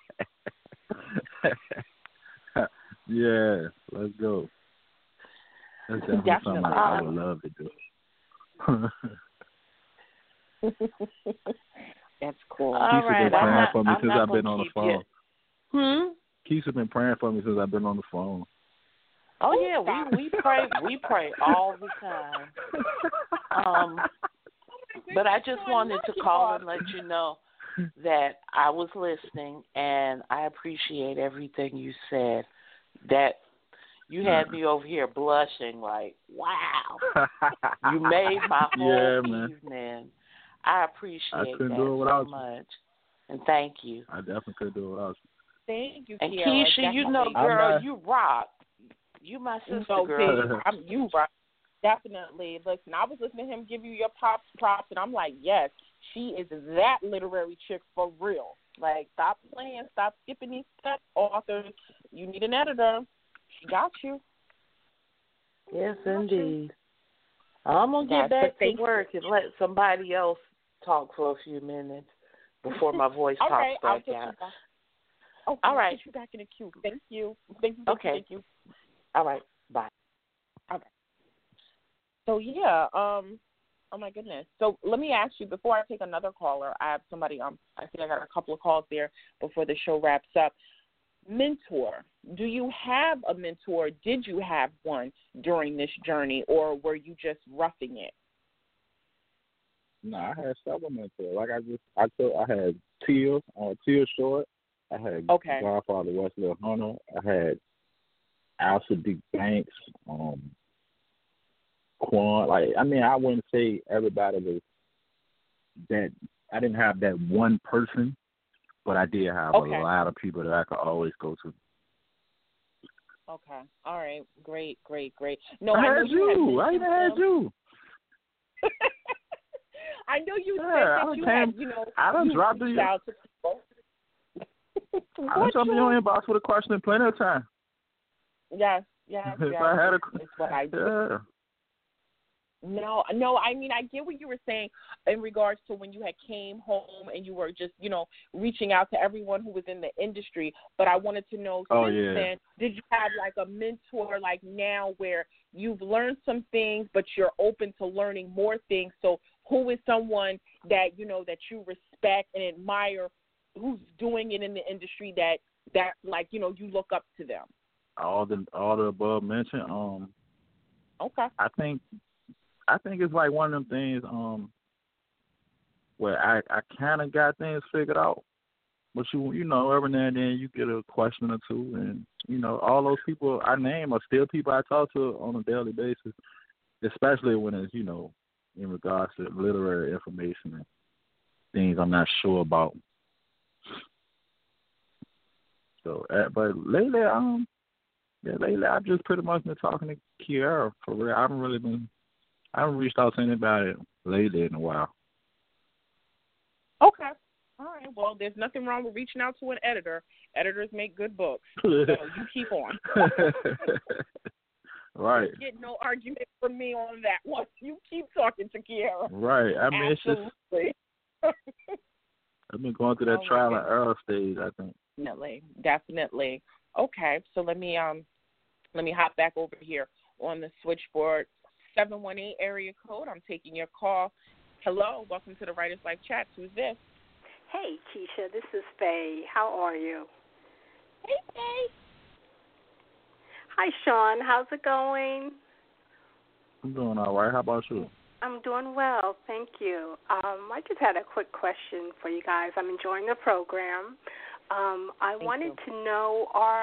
Yeah, let's go. That's definitely something I would love to do. That's cool. Keisha's been praying for me since I've been on the phone. Keisha's been praying for me since I've been on the phone. Oh yeah, we pray all the time. But I just wanted to call and let you know that I was listening and I appreciate everything you said. That you had me over here blushing like, wow. You made my whole evening. I appreciate that so much. And thank you. I definitely couldn't do it without you. Thank you, and Kiara. Keisha, girl, you rock. You my sister, girl. You rock. Definitely. Listen, I was listening to him give you your props, and I'm like, yes, she is that literary chick for real. Like, stop playing, stop skipping these steps, authors. You need an editor. She got you. Yes, indeed. I'm going to get back to work and let somebody else talk for a few minutes before my voice pops back out. Okay, all right. I'll put you back in the queue. Thank you. Thank you. All right. Bye. Okay. So, yeah, oh, my goodness. So let me ask you, before I take another caller, I have somebody, I think I got a couple of calls there before the show wraps up. Mentor. Do you have a mentor? Did you have one during this journey, or were you just roughing it? No, I had several mentors. Like I had Tia Short. I had Godfather Wesley Hunter. I had Alsa D. Banks. Quan. Like, I mean, I wouldn't say everybody was that. I didn't have that one person, but I did have a lot of people that I could always go to. Okay. All right. Great. No, I had you. I even had you. I know you said that you had, I done dropped you. I done jumped in your inbox with a question plenty of time. Yes. If I had it's what I do. Yeah. No, I mean, I get what you were saying in regards to when you had came home and you were just, reaching out to everyone who was in the industry. But I wanted to know, then, did you have like a mentor like now where you've learned some things, but you're open to learning more things? So who is someone that, that you respect and admire, who's doing it in the industry that like, you look up to them? All the above mentioned. Okay. I think it's like one of them things where I kind of got things figured out, but every now and then you get a question or two, and all those people I name are still people I talk to on a daily basis, especially when it's in regards to literary information and things I'm not sure about. So, but lately I've just pretty much been talking to Kiara for real. I haven't reached out to anybody lately in a while. Okay. All right. Well, there's nothing wrong with reaching out to an editor. Editors make good books. So you keep on. Right. You get no argument from me on that one. You keep talking to Kiara. Right. I mean, absolutely. It's just, I've been going through that trial and error stage, I think. Definitely. Okay. So let me hop back over here on the switchboard. 718 area code. I'm taking your call. Hello. Welcome to the Writers Life Chats. Who's this? Hey, Keisha. This is Faye. How are you? Hey, Faye. Hi, Sean. How's it going? I'm doing all right. How about you? I'm doing well. Thank you. I just had a quick question for you guys. I'm enjoying the program. I wanted to know,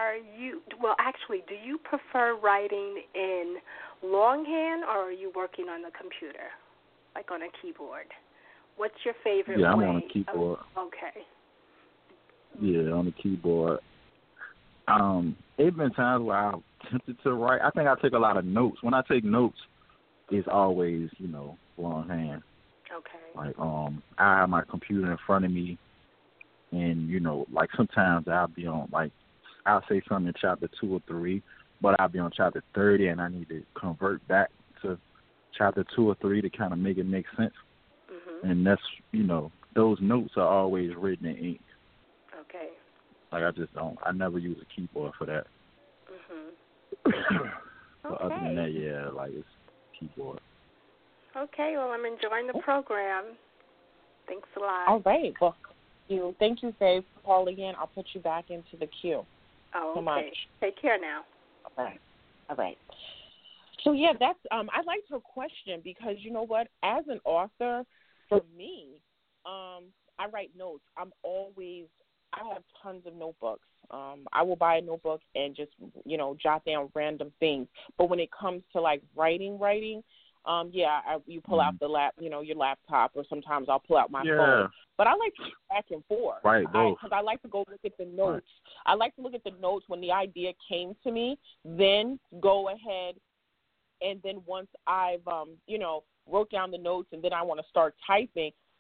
do you prefer writing in longhand or are you working on the computer, like on a keyboard? What's your favorite way? Yeah, I'm on a keyboard. Okay. Yeah, on the keyboard. It's been times where I'm tempted to write. I think I take a lot of notes. When I take notes, it's always, longhand. Okay. Like, I have my computer in front of me, and, like sometimes I'll be on, like, I'll say something in chapter 2 or 3, but I'll be on chapter 30, and I need to convert back to chapter 2 or 3 to kind of make it make sense. Mm-hmm. And that's, those notes are always written in ink. Okay. Like, I never use a keyboard for that. Mm-hmm. But other than that, yeah, like, it's keyboard. Okay, well, I'm enjoying the program. Thanks a lot. All right. Well, thank you, Faye, for calling in. I'll put you back into the queue. Oh, okay. So much. Take care now. All right. So, yeah, that's I liked her question because, you know what, as an author, for me, I write notes. I have tons of notebooks. I will buy a notebook and just, jot down random things. But when it comes to, like, writing, you pull out your laptop, or sometimes I'll pull out my phone. But I like to go back and forth. Right, both. Because I like to go look at the notes. Right. I like to look at the notes when the idea came to me, then go ahead, and then once I've, wrote down the notes and then I want to start typing,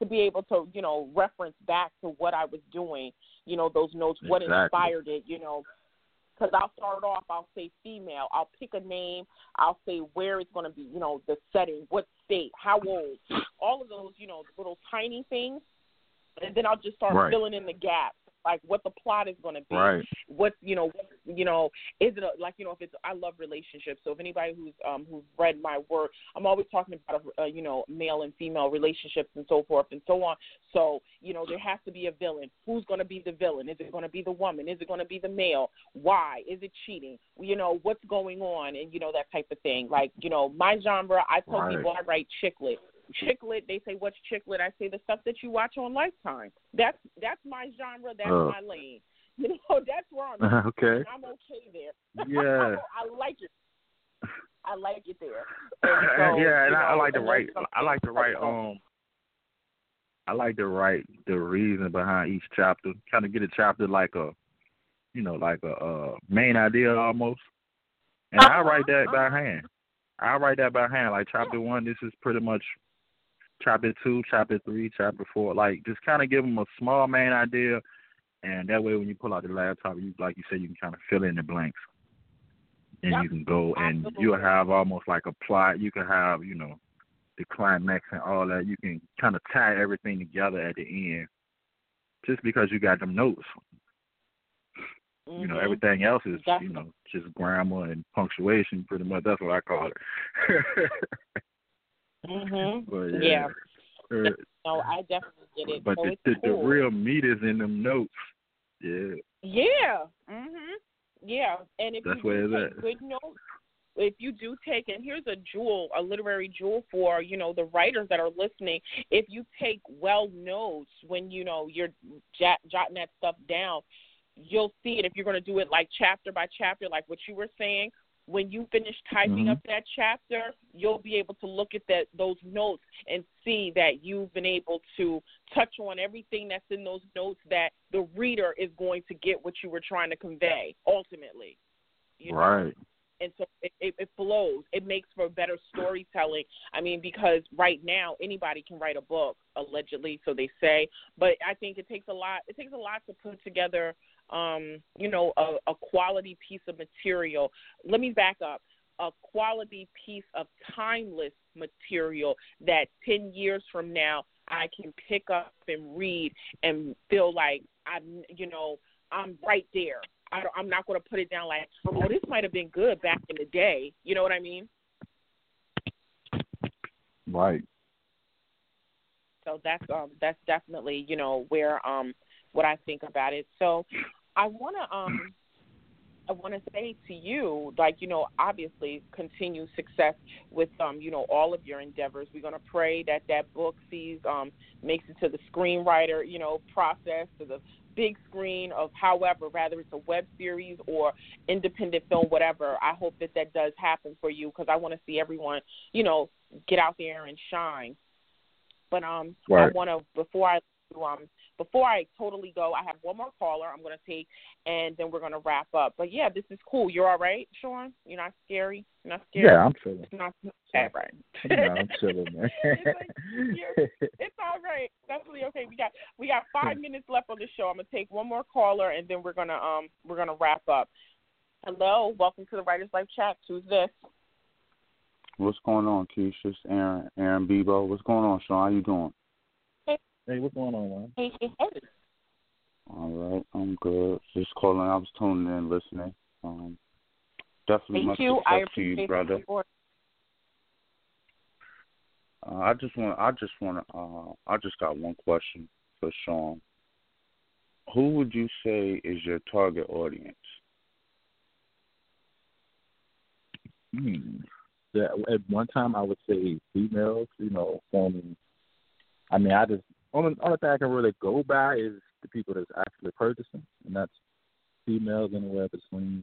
to be able to, reference back to what I was doing, those notes, what inspired it, because I'll start off, I'll say female, I'll pick a name, I'll say where it's going to be, the setting, what state, how old, all of those, little tiny things, and then I'll just start filling in the gaps. Like what the plot is going to be, what's is it if it's I love relationships. So if anybody who's read my work, I'm always talking about male and female relationships and so forth and so on. So there has to be a villain. Who's going to be the villain? Is it going to be the woman? Is it going to be the male? Why is it cheating? What's going on and that type of thing. Like my genre, I tell people I write chick lit. Chick lit, they say, what's chick lit? I say the stuff that you watch on Lifetime. That's my genre. That's my lane. That's where I'm at. Okay. I'm okay there. Yeah. I like it. I like it there. And I like to write. I like to write the reason behind each chapter. Kind of get a chapter like a main idea almost. And I write that by hand. Like chapter 1, this is pretty much chapter 2, chapter 3, chapter 4. Like just kind of give them a small main idea, and that way when you pull out the laptop, like you said, you can kind of fill in the blanks, and you can go and you'll have almost like a plot. You can have the climax and all that. You can kind of tie everything together at the end, just because you got them notes. Mm-hmm. Everything else is, just grammar and punctuation, pretty much. That's what I call it. But, yeah. No, I definitely get it. But so the real meat is in them notes. Yeah. Yeah. Yeah. And if That's you do take good notes, if you do take, and here's a literary jewel for, the writers that are listening, if you take well notes when, you're jotting that stuff down, you'll see it if you're going to do it like chapter by chapter, like what you were saying. When you finish typing up that chapter, you'll be able to look at those notes and see that you've been able to touch on everything that's in those notes that the reader is going to get what you were trying to convey ultimately. Right. And so it flows. It makes for better storytelling. I mean, because right now anybody can write a book, allegedly, so they say. But I think it takes a lot. It takes a lot to put together, a quality piece of material. Let me back up. A quality piece of timeless material that 10 years from now I can pick up and read and feel like I'm right there. I'm not going to put it down like, oh, this might have been good back in the day. You know what I mean? Right. So that's definitely where what I think about it. So I want to say to you, like, obviously continue success with all of your endeavors. We're going to pray that book makes it to the screenwriter process, to the big screen of however, rather it's a web series or independent film, whatever. I hope that does happen for you, because I want to see everyone, get out there and shine. But I want to, before I totally go, I have one more caller I'm going to take, and then we're going to wrap up. But yeah, this is cool. You're all right, Sean? You're not scary? You're not scared? Yeah, I'm chilling. It's not okay, right. No, I'm chilling, man. It's all right. Definitely okay. We got 5 minutes left on the show. I'm gonna take one more caller, and then we're gonna wrap up. Hello, welcome to the Writers Life Chat. Who's this? What's going on, Keisha? It's Aaron Bebo. What's going on, Sean? How you doing? Hey, what's going on, man? Hey. All right, I'm good. Just calling. I was tuning in, listening. Definitely much success to you, brother. I just got one question for Sean. Who would you say is your target audience? Yeah, at one time I would say females. Only thing I can really go by is the people that's actually purchasing, and that's females anywhere between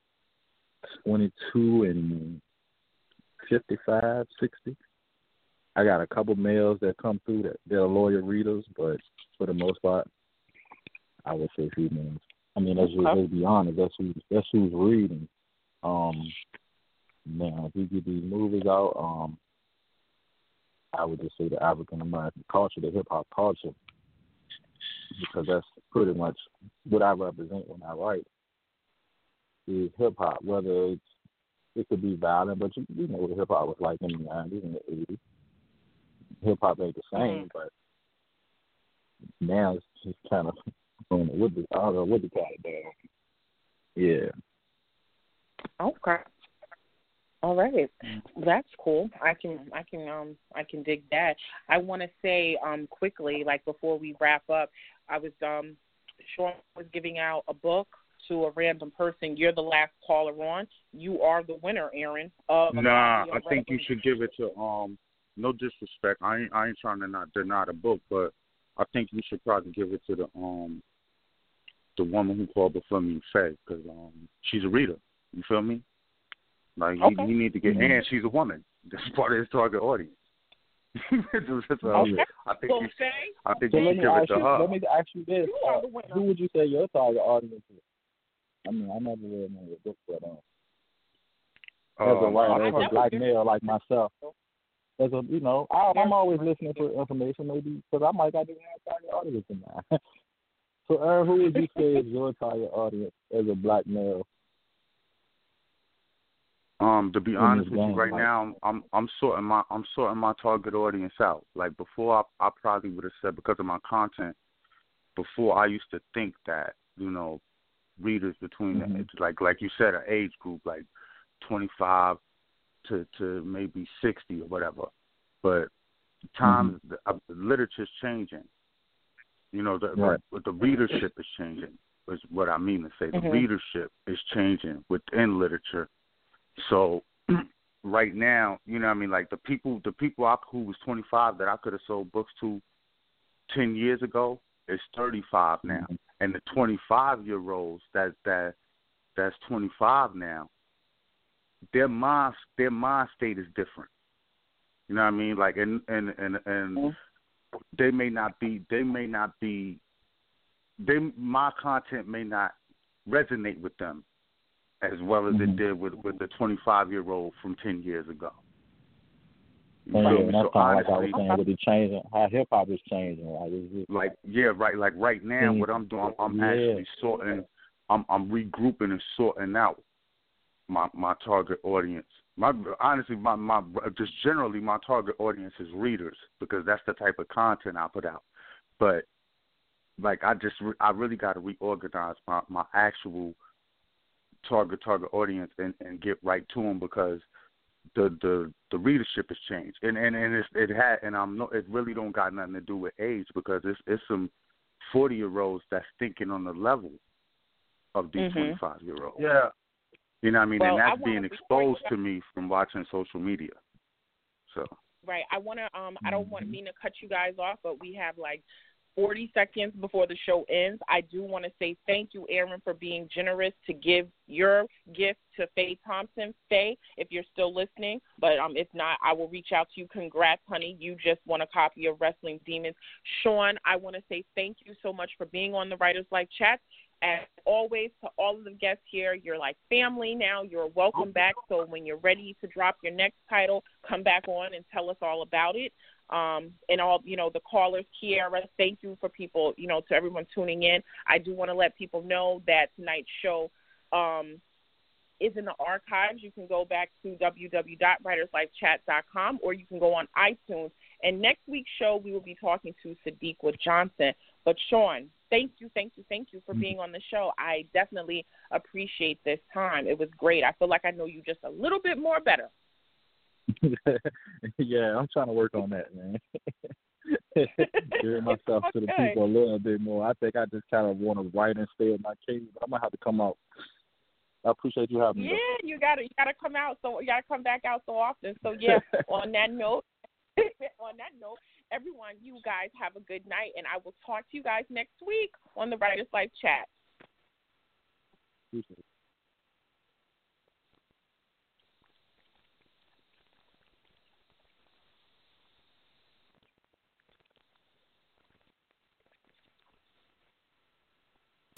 22 and 55, 60. I got a couple males that come through that they're loyal readers, but for the most part, I would say females. I mean, let's be honest, that's who's reading. Now, if we get these movies out, I would just say the African American culture, the hip hop culture, because that's pretty much what I represent when I write. Is hip hop, whether it could be violent, but you know what hip hop was like in the 90s and the 80s. Hip hop ain't the same, but now it's just kind of, I don't know what to call it down. Yeah. Okay. All right. That's cool. I can dig that. I want to say quickly, like before we wrap up, I was Sean was giving out a book to a random person. You're the last caller on. You are the winner, Aaron. Nah, I think you should give it to no disrespect. I ain't trying to not deny the book, but I think you should probably give it to the woman who called before me, Faye, because she's a reader. You feel me? Like you need to get, and she's a woman. That's part of his target audience. Okay. I think you should give it to her. Let me ask you this: who would you say your target audience is? I mean, I never read none of your books, but as a writer, as a black male like myself, I'm always listening for information, maybe because I might not even have target audience in mind. So, Aaron, who would you say is your target audience as a black male? To be honest with you, right now, I'm sorting my target audience out. Like before, I probably would have said, because of my content, before I used to think that, readers between like you said, an age group like 25 to maybe 60 or whatever. But the literature's changing. The readership is changing. Is what I mean to say. The readership is changing within literature. So right now, like the people who was 25 that I could have sold books to 10 years ago is 35 now, and the 25-year-olds that's 25 now, their mind state is different. You know what I mean? Like and my content may not resonate with them as well as it did with the 25-year-old from 10 years ago. That's kind of like I was saying with the changing, how hip hop is changing. Like right now, what I'm doing, I'm actually sorting, I'm regrouping and sorting out my target audience. Just generally my target audience is readers, because that's the type of content I put out. But like I really got to reorganize my actual target audience and get right to them, because the readership has changed, and it really don't got nothing to do with age, because it's some 40-year-olds that's thinking on the level of these 25-year-olds. Yeah. You know what I mean? Well, and that's being exposed to me from watching social media. So. Right. I want to. I don't mean to cut you guys off, but we have like 40 seconds before the show ends. I do want to say thank you, Aaron, for being generous to give your gift to Faye Thompson. Faye, if you're still listening, but if not, I will reach out to you. Congrats, honey. You just won a copy of Wrestling Demons. Sean, I want to say thank you so much for being on the Writers Life Chat. As always, to all of the guests here, you're like family now. You're welcome back. So when you're ready to drop your next title, come back on and tell us all about it. And all, the callers, Kiara, thank you for people, to everyone tuning in. I do want to let people know that tonight's show is in the archives. You can go back to www.writerslifechat.com, or you can go on iTunes. And next week's show, we will be talking to Sadiqa Johnson. But Sean, thank you for being on the show. I definitely appreciate this time. It was great. I feel like I know you just a little bit more better. Yeah, I'm trying to work on that, man. Giving myself to the people a little bit more. I think I just kind of want to write and stay in my cave, but I'm gonna have to come out. I appreciate you having me. Yeah, you gotta come out. So you gotta come back out so often. So yeah, on that note, everyone, you guys have a good night, and I will talk to you guys next week on the Writers Life Chat. Appreciate it.